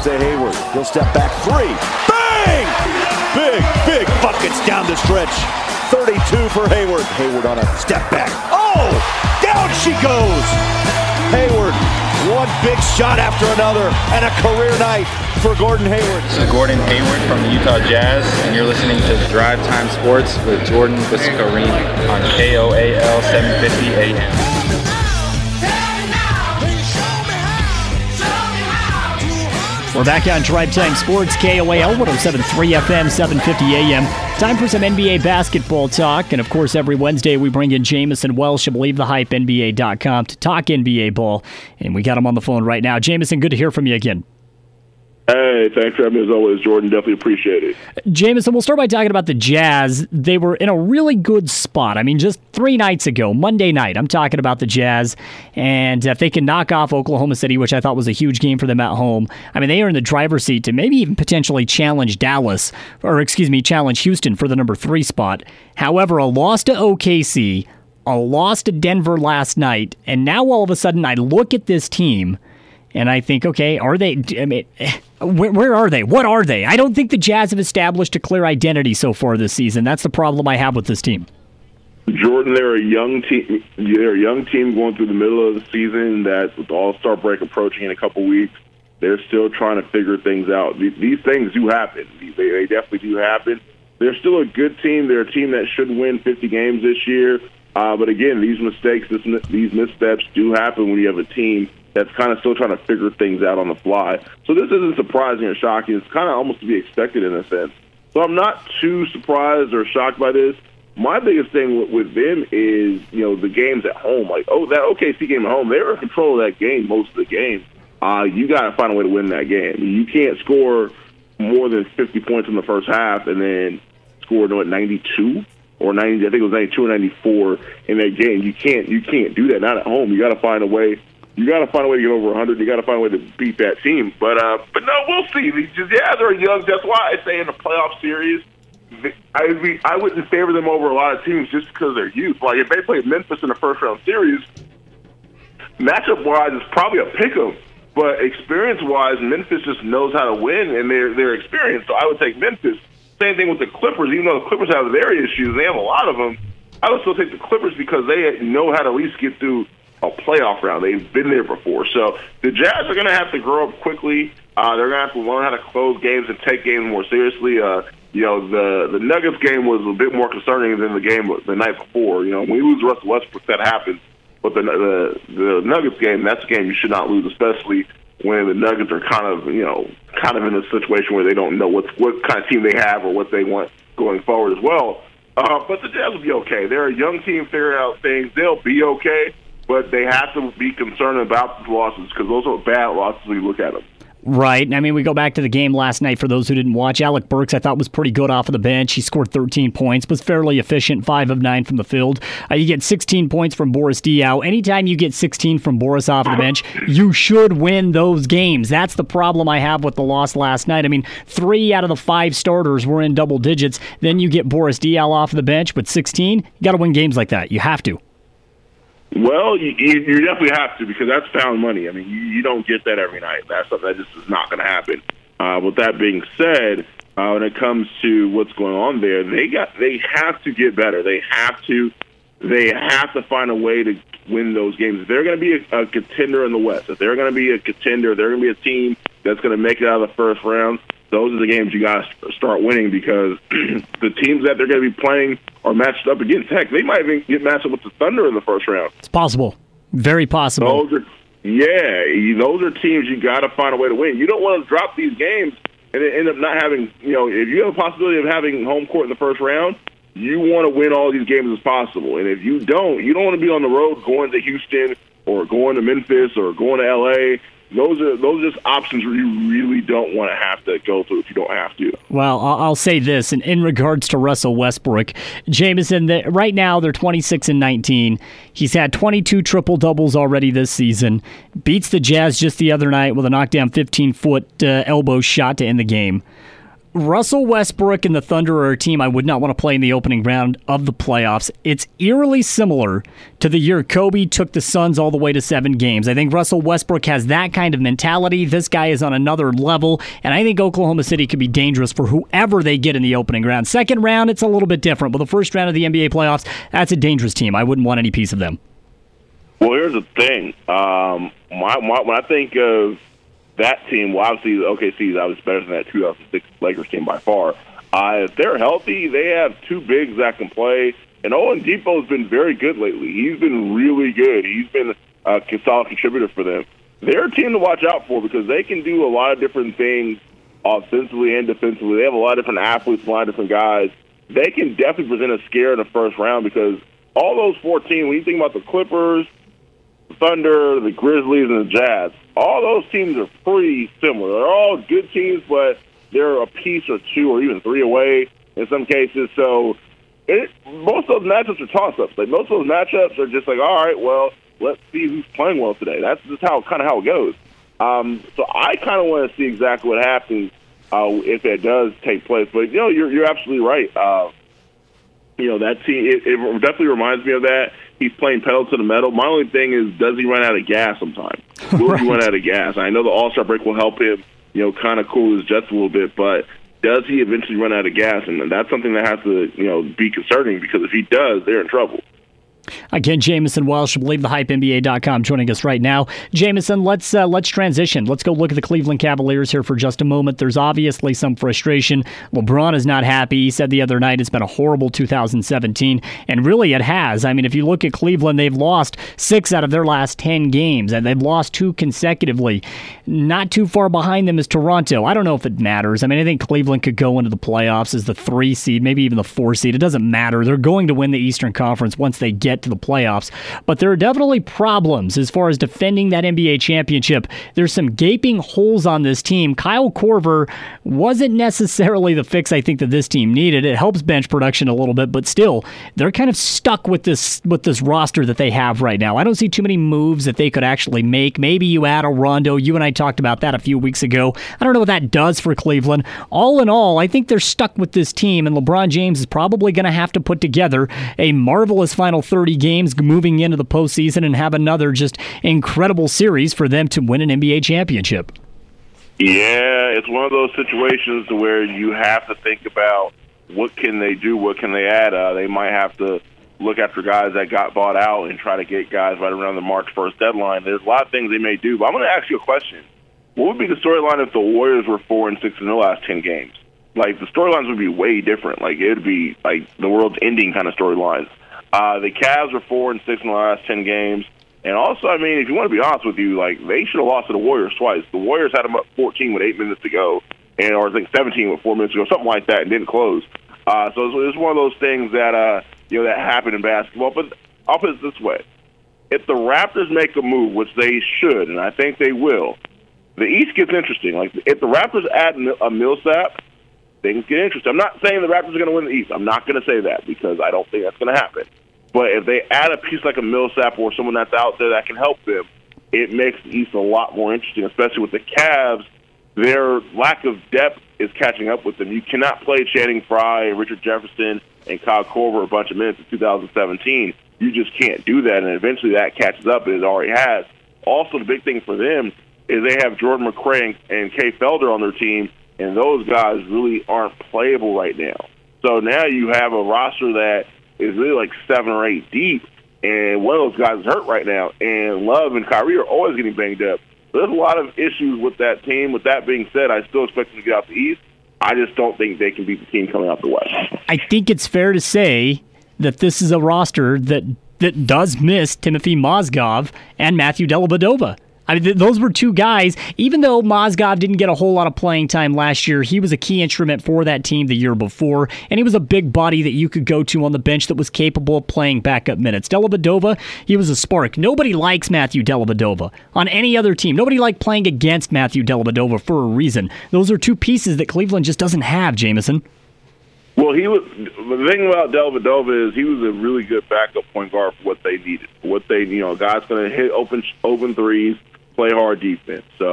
to Hayward. He'll step back three. Bang! Big buckets down the stretch. 32 for Hayward. Hayward on a step back. Oh! Down she goes! Hayward, one big shot after another, and a career night for Gordon Hayward. This is Gordon Hayward from the Utah Jazz, and you're listening to Drive Time Sports with Jordan Biscarini on KOAL 750 AM. We're back on Drive Time Sports, KOAL 107.3 FM, 750 AM. Time for some NBA basketball talk. And, of course, every Wednesday we bring in Jamison Welsh of BelieveTheHypeNBA.com to talk NBA ball. And we got him on the phone right now. Jamison, good to hear from you again. Hey, thanks for having me as always, Jordan. Definitely appreciate it. Jamison, we'll start by talking about the Jazz. They were in a really good spot. I mean, just 3 nights ago, Monday night, I'm talking about the Jazz. And if they can knock off Oklahoma City, which I thought was a huge game for them at home, I mean, they are in the driver's seat to maybe even potentially challenge challenge Houston for the number 3 spot. However, a loss to OKC, a loss to Denver last night, and now all of a sudden I look at this team and I think, okay, are they? I mean, where are they? What are they? I don't think the Jazz have established a clear identity so far this season. That's the problem I have with this team. Jordan, they're a young team. They're a young team going through the middle of the season. That with the All-Star break approaching in a couple weeks, they're still trying to figure things out. These things do happen. They definitely do happen. They're still a good team. They're a team that should win 50 games this year. But again, these mistakes, these missteps do happen when you have a team that's kind of still trying to figure things out on the fly. So this isn't surprising or shocking. It's kind of almost to be expected in a sense. So I'm not too surprised or shocked by this. My biggest thing with them is, the games at home. Like, that OKC game at home, they were in control of that game most of the game. You got to find a way to win that game. You can't score more than 50 points in the first half and then score 92 or 90. I think it was 92 or 94 in that game. You can't do that. Not at home. You got to find a way. You got to find a way to get over 100. You got to find a way to beat that team. But no, we'll see. The Jazz are young. That's why I say in the playoff series, I wouldn't favor them over a lot of teams just because of their youth. Like if they played Memphis in the first round series, matchup wise, it's probably a pick 'em. But experience wise, Memphis just knows how to win, and they're experienced. So I would take Memphis. Same thing with the Clippers. Even though the Clippers have their issues, they have a lot of them. I would still take the Clippers because they know how to at least get through a playoff round. They've been there before. So the Jazz are going to have to grow up quickly. They're going to have to learn how to close games and take games more seriously. The Nuggets game was a bit more concerning than the game the night before. When we lose Russell Westbrook, that happens. But the Nuggets game, that's a game you should not lose, especially when the Nuggets are kind of in a situation where they don't know what kind of team they have or what they want going forward as well. But the Jazz will be okay. They're a young team figuring out things. They'll be okay. But they have to be concerned about the losses because those are bad losses when you look at them. Right. I mean, we go back to the game last night for those who didn't watch. Alec Burks, I thought, was pretty good off of the bench. He scored 13 points, was fairly efficient, 5 of 9 from the field. You get 16 points from Boris Diaw. Anytime you get 16 from Boris off of the bench, you should win those games. That's the problem I have with the loss last night. I mean, 3 out of the 5 starters were in double digits. Then you get Boris Diaw off of the bench with 16. You got to win games like that. You have to. Well, you definitely have to because that's found money. I mean, you don't get that every night. That's something that just is not going to happen. With that being said, when it comes to what's going on there, they have to get better. They have to find a way to win those games. If they're going to be a contender in the West, if they're going to be a contender, they're going to be a team that's going to make it out of the first round. Those are the games you got to start winning because the teams that they're going to be playing are matched up against. Heck, they might even get matched up with the Thunder in the first round. It's possible. Very possible. Those are teams you got to find a way to win. You don't want to drop these games and end up not having, if you have a possibility of having home court in the first round, you want to win all these games as possible. And if you don't want to be on the road going to Houston or going to Memphis or going to L.A., Those are just options where you really don't want to have to go through if you don't have to. Well, I'll say this, in regards to Russell Westbrook, Jamison, right now they're 26-19. He's had 22 triple-doubles already this season. Beats the Jazz just the other night with a knockdown 15-foot elbow shot to end the game. Russell Westbrook and the Thunder are a team I would not want to play in the opening round of the playoffs. It's eerily similar to the year Kobe took the Suns all the way to 7 games. I think Russell Westbrook has that kind of mentality. This guy is on another level, and I think Oklahoma City could be dangerous for whoever they get in the opening round. Second round, it's a little bit different, but the first round of the NBA playoffs, that's a dangerous team. I wouldn't want any piece of them. Well, here's the thing. When I think of that team, well, obviously OKC is obviously better than that 2006 Lakers team by far. If they're healthy, they have 2 bigs that can play. And Oladipo has been very good lately. He's been really good. He's been a solid contributor for them. They're a team to watch out for because they can do a lot of different things offensively and defensively. They have a lot of different athletes, a lot of different guys. They can definitely present a scare in the first round because all those 4 teams, when you think about the Clippers, the Thunder, the Grizzlies, and the Jazz, all those teams are pretty similar. They're all good teams, but they're a piece or 2 or even 3 away in some cases. So most of those matchups are toss-ups. Like, most of those matchups are just like, all right, well, let's see who's playing well today. That's just how it goes. So I kind of want to see exactly what happens if it does take place. But, you're absolutely right. That team, it definitely reminds me of that. He's playing pedal to the metal. My only thing is, does he run out of gas sometime? Will he run out of gas? I know the All-Star break will help him, kind of cool his jets a little bit, but does he eventually run out of gas? And that's something that has to, be concerning because if he does, they're in trouble. Again, Jamison Welsh, BelieveTheHypeNBA.com, joining us right now. Jamison, let's transition. Let's go look at the Cleveland Cavaliers here for just a moment. There's obviously some frustration. LeBron is not happy. He said the other night it's been a horrible 2017, and really it has. I mean, if you look at Cleveland, they've lost 6 out of their last 10 games, and they've lost 2 consecutively. Not too far behind them is Toronto. I don't know if it matters. I mean, I think Cleveland could go into the playoffs as the 3 seed, maybe even the 4 seed. It doesn't matter. They're going to win the Eastern Conference once they get to the playoffs, but there are definitely problems as far as defending that NBA championship. There's some gaping holes on this team. Kyle Korver wasn't necessarily the fix I think that this team needed. It helps bench production a little bit, but still, they're kind of stuck with this roster that they have right now. I don't see too many moves that they could actually make. Maybe you add a Rondo. You and I talked about that a few weeks ago. I don't know what that does for Cleveland. All in all, I think they're stuck with this team, and LeBron James is probably going to have to put together a marvelous final 30 games moving into the postseason and have another just incredible series for them to win an NBA championship. Yeah, it's one of those situations where you have to think about what can they do, what can they add. They might have to look after guys that got bought out and try to get guys right around the March 1st deadline. There's a lot of things they may do, but I'm going to ask you a question. What would be the storyline if the Warriors were 4-6 in their last 10 games? Like, the storylines would be way different. Like, it would be like the world's ending kind of storylines. The Cavs were 4-6 in the last 10 games. And also, I mean, if you want to be honest with you, like, they should have lost to the Warriors twice. The Warriors had them up 14 with 8 minutes to go, or I think 17 with 4 minutes to go, something like that, and didn't close. So it's one of those things that, that happen in basketball. But I'll put it this way. If the Raptors make a move, which they should, and I think they will, the East gets interesting. Like, if the Raptors add a Millsap, things get interesting. I'm not saying the Raptors are going to win the East. I'm not going to say that because I don't think that's going to happen. But if they add a piece like a Millsap or someone that's out there that can help them, it makes the East a lot more interesting, especially with the Cavs. Their lack of depth is catching up with them. You cannot play Channing Frye, Richard Jefferson, and Kyle Korver a bunch of minutes in 2017. You just can't do that, and eventually that catches up, and it already has. Also, the big thing for them is they have Jordan McRae and Kay Felder on their team, and those guys really aren't playable right now. So now you have a roster that is really like 7 or 8 deep, and one of those guys is hurt right now. And Love and Kyrie are always getting banged up. There's a lot of issues with that team. With that being said, I still expect them to get out the East. I just don't think they can beat the team coming out the West. I think it's fair to say that this is a roster that does miss Timothy Mozgov and Matthew Dellavedova. I mean, those were 2 guys. Even though Mozgov didn't get a whole lot of playing time last year, he was a key instrument for that team the year before, and he was a big body that you could go to on the bench that was capable of playing backup minutes. Dellavedova, he was a spark. Nobody likes Matthew Dellavedova on any other team. Nobody liked playing against Matthew Dellavedova for a reason. Those are 2 pieces that Cleveland just doesn't have, Jamison. Well, the thing about Dellavedova is he was a really good backup point guard for what they needed. Guys going to hit open threes, play hard defense. So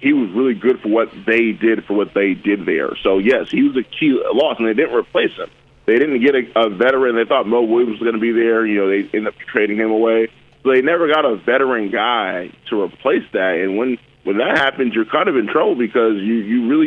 he was really good for what they did there. So, yes, he was a key loss, and they didn't replace him. They didn't get a veteran. They thought Mo Williams was going to be there. They ended up trading him away. So they never got a veteran guy to replace that. And when that happens, you're kind of in trouble because you really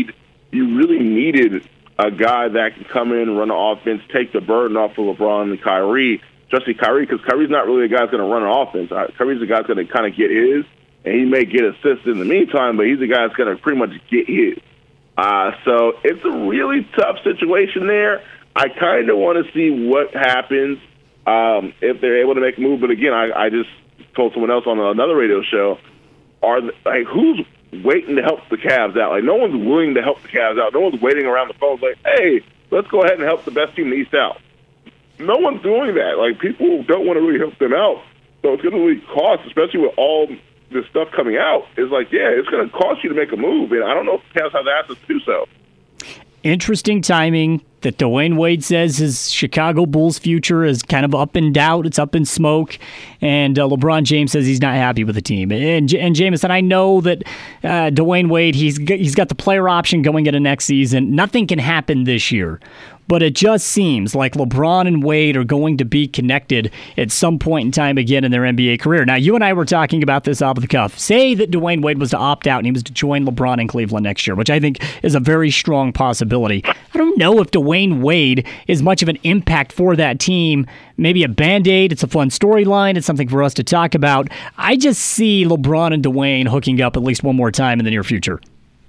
needed a guy that can come in, run the offense, take the burden off of LeBron and Kyrie, especially Kyrie, because Kyrie's not really a guy that's going to run an offense. Kyrie's the guy that's going to kind of get his, and he may get assists in the meantime, but he's the guy that's going to pretty much get his. So it's a really tough situation there. I kind of want to see what happens if they're able to make a move. But again, I just told someone else on another radio show, who's waiting to help the Cavs out? Like, no one's willing to help the Cavs out. No one's waiting around the phone like, hey, let's go ahead and help the best team in the East out. No one's doing that. Like, people don't want to really help them out. So it's going to really cost, especially with all this stuff coming out. It's like, yeah, it's going to cost you to make a move. And I don't know if the Cavs have the assets to do so. Interesting timing that Dwayne Wade says his Chicago Bulls future is kind of up in doubt. It's up in smoke. And LeBron James says he's not happy with the team. And Jameson, I know that Dwayne Wade, he's got the player option going into next season. Nothing can happen this year. But it just seems like LeBron and Wade are going to be connected at some point in time again in their NBA career. Now, you and I were talking about this off the cuff. Say that Dwayne Wade was to opt out and he was to join LeBron in Cleveland next year, which I think is a very strong possibility. I don't know if Dwayne Wade is much of an impact for that team. Maybe a Band-Aid. It's a fun storyline. It's something for us to talk about. I just see LeBron and Dwayne hooking up at least one more time in the near future.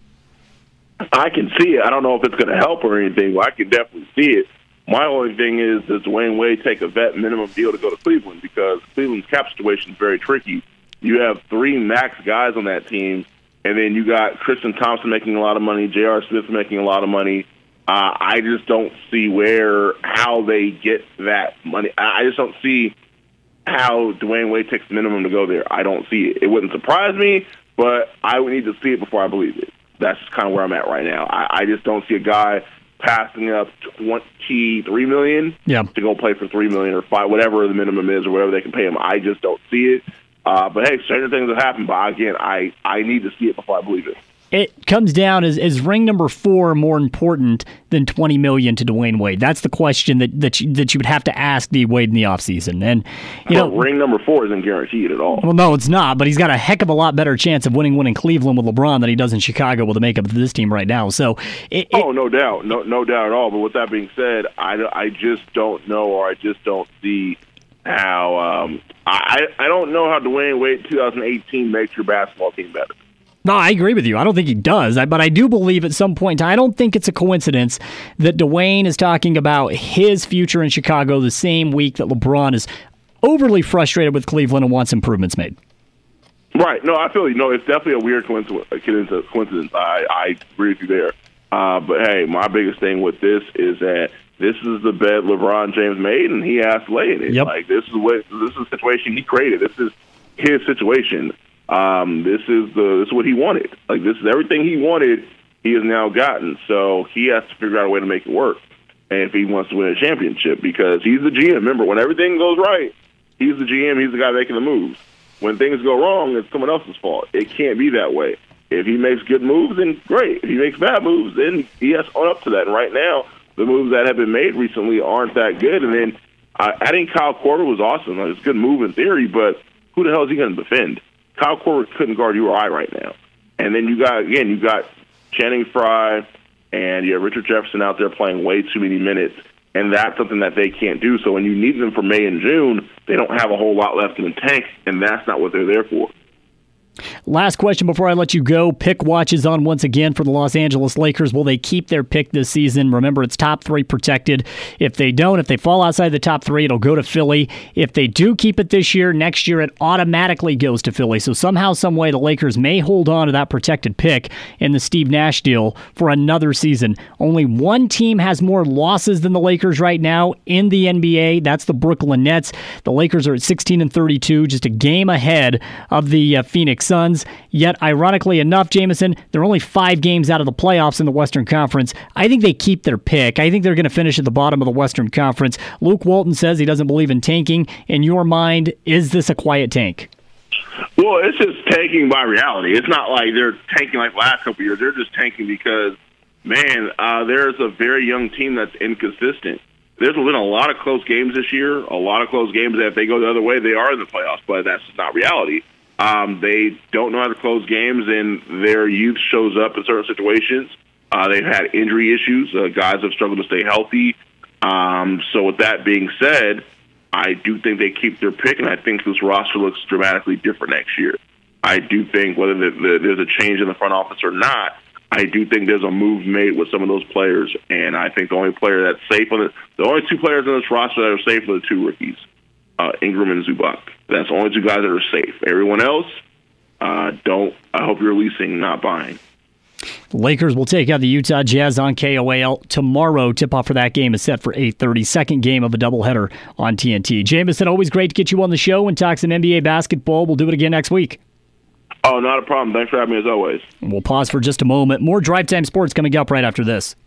I can see it. I don't know if it's going to help or anything, but I can definitely see it. My only thing is, does Dwayne Wade take a vet minimum deal to go to Cleveland? Because Cleveland's cap situation is very tricky. You have 3 max guys on that team, and then you got Tristan Thompson making a lot of money, J.R. Smith making a lot of money. I just don't see how they get that money. I just don't see how Dwayne Wade takes the minimum to go there. I don't see it. It wouldn't surprise me, but I would need to see it before I believe it. That's kind of where I'm at right now. I just don't see a guy passing up $23 million to go play for $3 million or $5 million, whatever the minimum is or whatever they can pay him. I just don't see it. But hey, stranger things have happened. But again, I need to see it before I believe it. It comes down, is ring number 4 more important than $20 million to Dwayne Wade? That's the question that you would have to ask D. Wade in the offseason. And ring number 4 isn't guaranteed at all. Well, no, it's not. But he's got a heck of a lot better chance of winning one in Cleveland with LeBron than he does in Chicago with the makeup of this team right now. So, no doubt, no doubt at all. But with that being said, I just don't know, or I just don't see how. I don't know how Dwayne Wade 2018 makes your basketball team better. No, I agree with you. I don't think he does. But I do believe at some point in time, I don't think it's a coincidence that Dwayne is talking about his future in Chicago the same week that LeBron is overly frustrated with Cleveland and wants improvements made. Right. No, I feel you. No, it's definitely a weird coincidence. I agree with you there. But, hey, my biggest thing with this is that this is the bet LeBron James made, and he has to lay in it. Yep. Like, this is the situation he created. This is his situation. This is what he wanted. Like, this is everything he wanted. He has now gotten. So he has to figure out a way to make it work. And if he wants to win a championship, because he's the GM. Remember, when everything goes right, he's the GM. He's the guy making the moves. When things go wrong, it's someone else's fault. It can't be that way. If he makes good moves, then great. If he makes bad moves, then he has to own up to that. And right now, the moves that have been made recently aren't that good. And then adding Kyle Korver was awesome. It's a good move in theory, but who the hell is he going to defend? Kyle Korver couldn't guard you or I right now. And then you got Channing Frye and you have Richard Jefferson out there playing way too many minutes, and that's something that they can't do. So when you need them for May and June, they don't have a whole lot left in the tank, and that's not what they're there for. Last question before I let you go. Pick watch is on once again for the Los Angeles Lakers. Will they keep their pick this season? Remember, it's top 3 protected. If they don't, if they fall outside the top 3, it'll go to Philly. If they do keep it this year, next year it automatically goes to Philly. So somehow, some way, the Lakers may hold on to that protected pick in the Steve Nash deal for another season. Only one team has more losses than the Lakers right now in the NBA. That's the Brooklyn Nets. The Lakers are at 16-32, just a game ahead of the Phoenix Suns. Yet, ironically enough, Jameson, they're only 5 games out of the playoffs in the Western Conference. I think they keep their pick. I think they're going to finish at the bottom of the Western Conference. Luke Walton says he doesn't believe in tanking. In your mind, is this a quiet tank? Well, it's just tanking by reality. It's not like they're tanking like the last couple of years. They're just tanking because, man, there's a very young team that's inconsistent. There's been a lot of close games this year, a lot of close games that if they go the other way, they are in the playoffs, but that's not reality. They don't know how to close games, and their youth shows up in certain situations. They've had injury issues. Guys have struggled to stay healthy. So with that being said, I do think they keep their pick, and I think this roster looks dramatically different next year. I do think whether there's a change in the front office or not, I do think there's a move made with some of those players, and I think the only player that's safe the only two players on this roster that are safe are the two rookies, Ingram and Zubac. That's the only two guys that are safe. Everyone else, I hope you're leasing, not buying. Lakers will take out the Utah Jazz on KOAL tomorrow. Tip-off for that game is set for 8:30. Second game of a doubleheader on TNT. Jamison, always great to get you on the show and talk some NBA basketball. We'll do it again next week. Oh, not a problem. Thanks for having me as always. We'll pause for just a moment. More Drive Time Sports coming up right after this.